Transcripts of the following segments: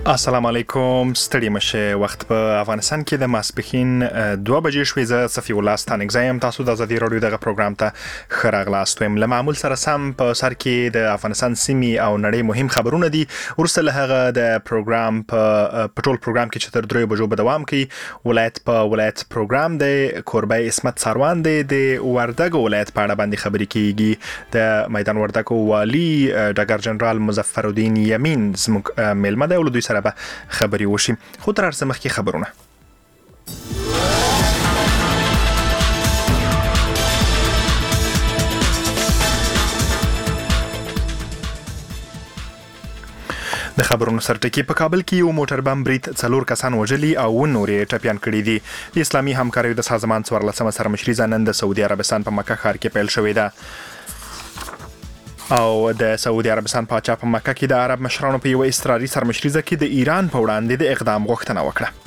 السلام علیکم ستړي مشه وخت په افغانستان کې د ماسپخین 2 بجې شوې ز صفی الله ستانګ زایم تاسو د ازادي رادیو دغه پروګرام ته خراغلاست ويم له معمول سره سم په سر کې د افغانستان سیمي او نړۍ مهم خبرونه دي ورسره له هغه د پروګرام په ټول پروګرام کې چې تر 3 بجو به دوام کوي ولایت په ولایت پروګرام دی کوربای اسمت ساروان دی د وردګ ولایت په اړه باندې خبرې کیږي د میدان وردګ والی ډګر جنرال مظفر الدین یمین زموږ ملمه دی ولودي به خبري وشي خو تر ارزه مخکې خبرونه د خبرونو سرټکی په کابل کې یو موټر بم برید 4 کسان وژلي او نورې ټپيان کړي دي د اسلامي همکاریو د سازمان 14 سرمشري نن د سعودي عربستان په مکه ښار کې پیل شوې ده او د سعودي عربستان پاچا په مکه کې د عرب مشرانو په یو اضطراري سرمشریزه کې د ایران په وړاندې د اقدام غوښتنه وکړه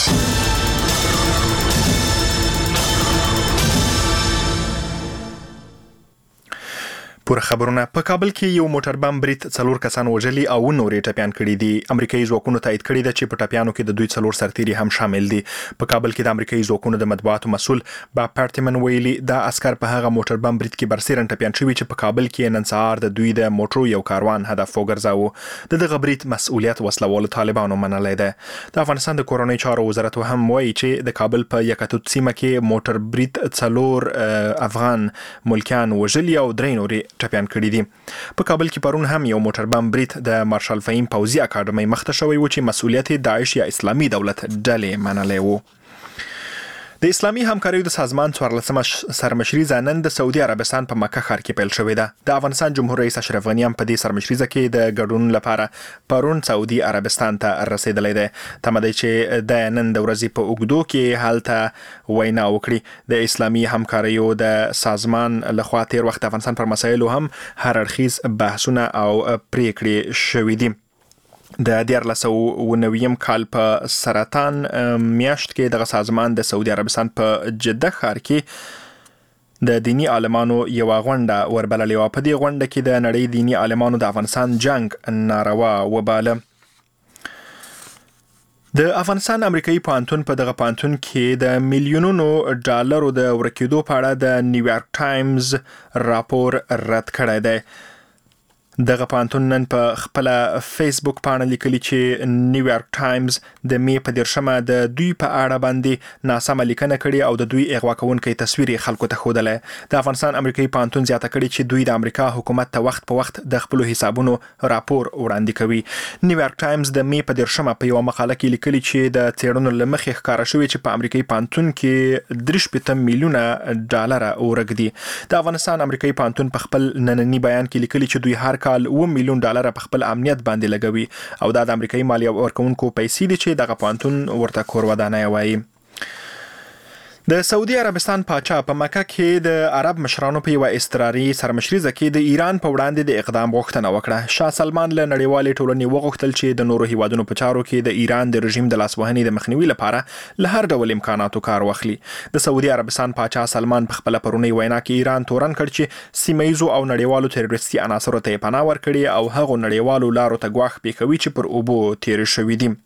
پوره خبرونه په کابل کې یو موټر بم برید 4 کسان وژلي او نورې ټپيان کړي دي امریکایي ځواکونو تایید کړي ده چې په ټپيانو کې د دوی 4 سرتیري هم شامل دي په کابل کې د امریکایي ځواکونو د مطبوعاتو مسول با پارتمن ویلي د عسكر په هغه موټر بم برید کې برسېرن ټپيان شوي چې په کابل کې نن سهار د دوی د موټرو یو کاروان هدف وګرځاوه د دغه برید مسؤلیت وسلوال طالبانو منلای ده د افغانستان د کورونی چارو وزارت هم وایي چې د کابل په یکتوت سیمه کې موټر برید 4 افغان ملکیان وژلي او 3 نورې ټپيان کړي دي په کابل کې پرون هم یو موټر بم برید د مارشال فهیم پوځي اکاډمي مخته شوی و چې مسؤلیت داعش یا اسلامي دولت ډلې منلې و د اسلامي همکاریو د سازمان 14 سرمشري نن د سعودي عربستان په مکه ښار کې پیل شوې ده د افغانستان جمهور رئیس اشرف غنی هم په دې سرمشریزه کې د ګډون لپاره پرون سعودي عربستان ته رسیدلی دی تمه ده چې د نن د ورځې په اوږدو کې حالته وینا وکړي د اسلامي همکاریو د سازمان لخوا تیر وخت افغانستان پر مسایلو هم هر اړخیز بحثونه او پریکړې شوې دي د 1990 کال په سرطان میاشت کې د سازمان د سعودي عربستان په جده ښار کې د دینی عالمانو یو غونډه وربللې و په دې غونډه کې د نړۍ دینی عالمانو د افغانستان جنگ ناروا وباله د افغانستان امریکایي پانتون په دغه پانتون کې د میلیونونو ډالرو د ورکېدو په اړه د نیویارک ټایمز راپور رد کړی دی دغه پانتون نن په خپل فیسبوک باندې لیکلي چې نیویارک ټایمز د می په درشمه د دوی په اړه باندې ناسمه لیکنه کړې او د دوی اغوا کوونکې تصویر خلکو ته ښودله د افغانستان امریکایي پانتون زیاته کړې چې دوی د امریکا حکومت ته وخت په وخت د خپل حسابونو راپور وړاندې کوي نیویارک ټایمز د می په درشمه په یو مقاله کې لیکلي چې د تیرونو لمخې ښکارا شوی چې په امریکایي پانتون کې 3 میلیونه ډالر ورګدي د افغانستان امریکایي پانتون په خپل نننی بیان کې لیکلي چې دوی هر کال 1 میلیون ډالر په خپل امنیت باندې لګوي او د امریکایي مالیه ورکونکو پیسې دي چې دغه پانتون ورته کور ودانۍ وایي د سعودي عربستان پاچا په مکه کې د عرب مشرانو په یو اضطراري سرمشریزه کې د ایران په وړاندې د اقدام غوښتنه وکړه شاه سلمان له نړیوالې ټولنې وغوښتل چې د نورو هیوادونو په چارو کې د ایران د رژیم د لاسوهنې د مخنیوي لپاره له هر ډول امکاناتو کار واخلي د سعودي عربستان پاچا سلمان په خپل پرونی وینا کې ایران تورن کړ چې سیمایزو او نړیوالو تروریستي عناصرو ته پناه ورکړي او هغه نړیوالو لارو ته غواخ پیښوي چې پر اوبو تیر شوي دي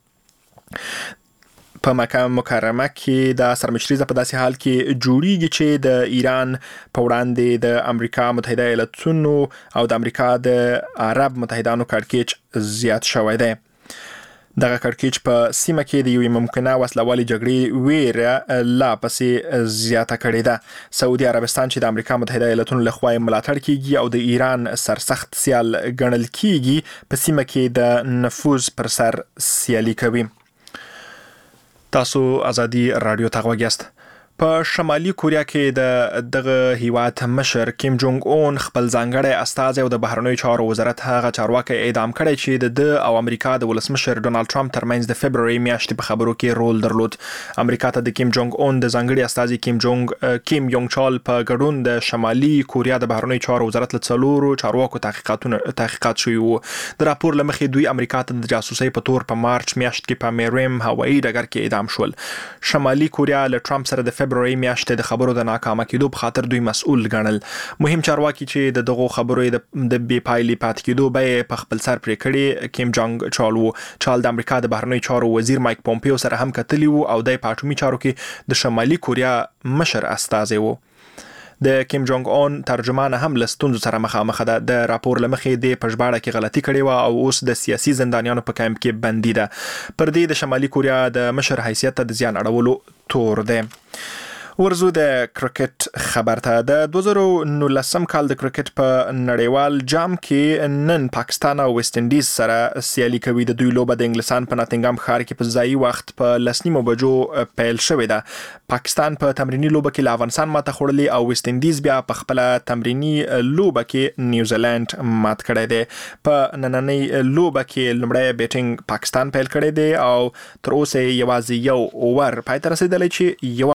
په مکه مکرمه کې د سرمشریزه په داسې حال کې جوړیږي چې د ایران په وړاندې د امریکا متحده ایالاتونو او د امریکا د عرب متحدانو کړکېچ زیات شوی دی دغه کړکېچ په سیمه کې د یو ممکنه وسلوالي جګړې ویره لا پسې زیاته کړې ده سعودي عربستان چې د امریکا متحده ایالاتونو لخوا ملاتړ کیږي او د ایران سرسخت سیال ګڼل کیږي په سیمه کې د نفوذ پر سر سیالي کوي تاسو ازادي رادیو ته غوږیاست په شمالي کوریا کې دغه هیواد مشر کیم جونګ اون خپل ځانګړی استازی او د بهرنیو چارو وزارت هغه چارواکي اعدام کړی چې د او امریکا د ولسمشر ډونالد ټرمپ ترمنځ د فبرवरी میاشتې په خبرو کې رول درلود امریکا ته د کیم جونګ اون د ځانګړي استازي کیم یونګ چال په ګډون د شمالي کوریا د بهرنیو چارو وزارت له څلورو چارواکو تحقیقات شوي وو د راپور لمخې دوی امریکا ته د جاسوسۍ په تور په مارچ میاشت کې په میریم هوایي ډګر کې اعدام شول شمالي کوریا له ټرمپ سره د فبرवरी میاشتې د خبرو د ناکامه کېدو په خاطر دوی مسؤل ګڼل. مهم چارواکي چې د دغو خبرو د بې پایلې پاتې کېدو به په خپل سر پرې کړي کیم جونګ چال د امریکا د بهرنیو چارو وزیر مایک پومپیو سره هم کتلی وو او د اټومي چارو کې د شمالي کوریا مشر استازی وو. د کیم جونګ اون ترجمان هم لستونزو سره مخامخ ده. د راپور لمخې د پژباړه کې غلطي کړې و او اوس د سیاسي زندانیانو په کمپ کې بندي ده. پر دې د شمالي کوریا د مشر حیثیت ته د زیان اړولو تور ده. ورزو د کرکټ خبر ته. د 2019 کال د کرکټ په نړیوال جام کې نن پاکستان او ویسټ انډیز سره سیالي کوي. د دوی لوبه د انګلستان په ناتنګام ښار کې په ځایي وخت په 10 بجو پیل شوې ده. پاکستان په تمرینی لوبه کې له افغانستان ماته خوړلې او ویسټ انډیز بیا په خپل تمرینی لوبه کې نیوزیلند مات کړی دی. په نننۍ لوبه کې لومړی بیټینګ پاکستان پیل کړی دی او تر اوسه یوازې یو اوور پای ته رسیدلی چې